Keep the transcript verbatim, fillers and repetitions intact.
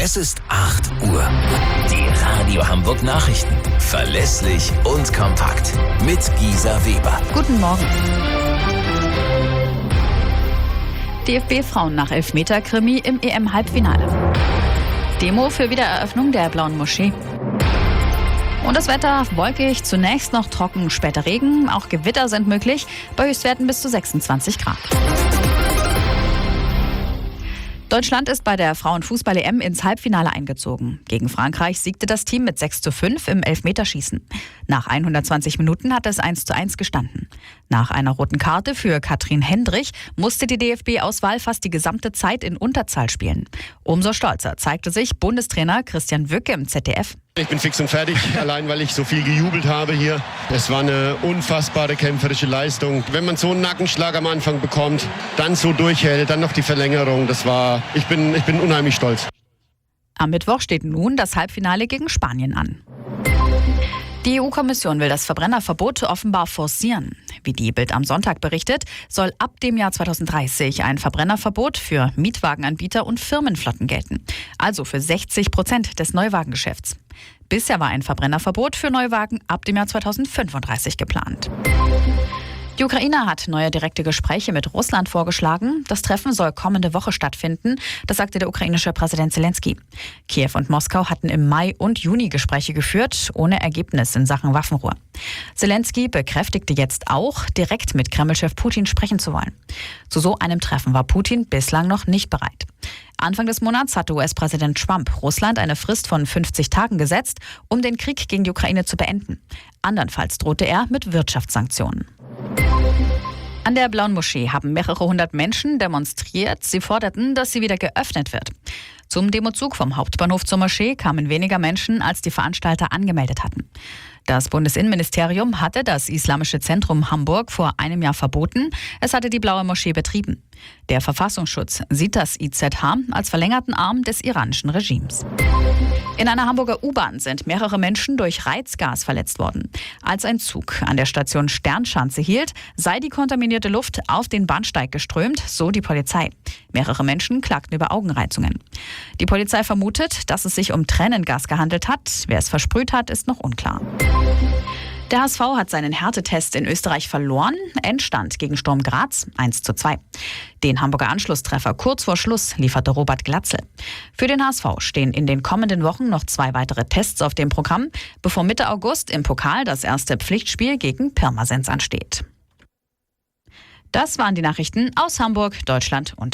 Es ist acht Uhr. Die Radio Hamburg Nachrichten. Verlässlich und kompakt. Mit Gisa Weber. Guten Morgen. D F B-Frauen nach Elfmeter-Krimi im E M-Halbfinale. Demo für Wiedereröffnung der Blauen Moschee. Und das Wetter wolkig, zunächst noch trocken, später Regen. Auch Gewitter sind möglich, bei Höchstwerten bis zu sechsundzwanzig Grad. Deutschland ist bei der Frauenfußball-E M ins Halbfinale eingezogen. Gegen Frankreich siegte das Team mit sechs zu fünf im Elfmeterschießen. Nach hundertzwanzig Minuten hat es eins zu eins gestanden. Nach einer roten Karte für Katrin Hendrich musste die D F B-Auswahl fast die gesamte Zeit in Unterzahl spielen. Umso stolzer zeigte sich Bundestrainer Christian Wücke im Z D F. Ich bin fix und fertig, allein weil ich so viel gejubelt habe hier. Es war eine unfassbare kämpferische Leistung. Wenn man so einen Nackenschlag am Anfang bekommt, dann so durchhält, dann noch die Verlängerung, das war, ich bin, ich bin unheimlich stolz. Am Mittwoch steht nun das Halbfinale gegen Spanien an. Die E U-Kommission will das Verbrennerverbot offenbar forcieren. Wie die Bild am Sonntag berichtet, soll ab dem Jahr zweitausenddreißig ein Verbrennerverbot für Mietwagenanbieter und Firmenflotten gelten. Also für sechzig Prozent des Neuwagengeschäfts. Bisher war ein Verbrennerverbot für Neuwagen ab dem Jahr zweitausendfünfunddreißig geplant. Die Ukraine hat neue direkte Gespräche mit Russland vorgeschlagen. Das Treffen soll kommende Woche stattfinden, das sagte der ukrainische Präsident Zelensky. Kiew und Moskau hatten im Mai und Juni Gespräche geführt, ohne Ergebnis in Sachen Waffenruhe. Zelensky bekräftigte jetzt auch, direkt mit Kreml-Chef Putin sprechen zu wollen. Zu so einem Treffen war Putin bislang noch nicht bereit. Anfang des Monats hatte U S-Präsident Trump Russland eine Frist von fünfzig Tagen gesetzt, um den Krieg gegen die Ukraine zu beenden. Andernfalls drohte er mit Wirtschaftssanktionen. An der Blauen Moschee haben mehrere hundert Menschen demonstriert. Sie forderten, dass sie wieder geöffnet wird. Zum Demozug vom Hauptbahnhof zur Moschee kamen weniger Menschen, als die Veranstalter angemeldet hatten. Das Bundesinnenministerium hatte das Islamische Zentrum Hamburg vor einem Jahr verboten. Es hatte die Blaue Moschee betrieben. Der Verfassungsschutz sieht das I Z H als verlängerten Arm des iranischen Regimes. In einer Hamburger U-Bahn sind mehrere Menschen durch Reizgas verletzt worden. Als ein Zug an der Station Sternschanze hielt, sei die kontaminierte Luft auf den Bahnsteig geströmt, so die Polizei. Mehrere Menschen klagten über Augenreizungen. Die Polizei vermutet, dass es sich um Tränengas gehandelt hat. Wer es versprüht hat, ist noch unklar. Der H S V hat seinen Härtetest in Österreich verloren. Endstand gegen Sturm Graz eins zu zwei. Den Hamburger Anschlusstreffer kurz vor Schluss lieferte Robert Glatzel. Für den H S V stehen in den kommenden Wochen noch zwei weitere Tests auf dem Programm, bevor Mitte August im Pokal das erste Pflichtspiel gegen Pirmasens ansteht. Das waren die Nachrichten aus Hamburg, Deutschland und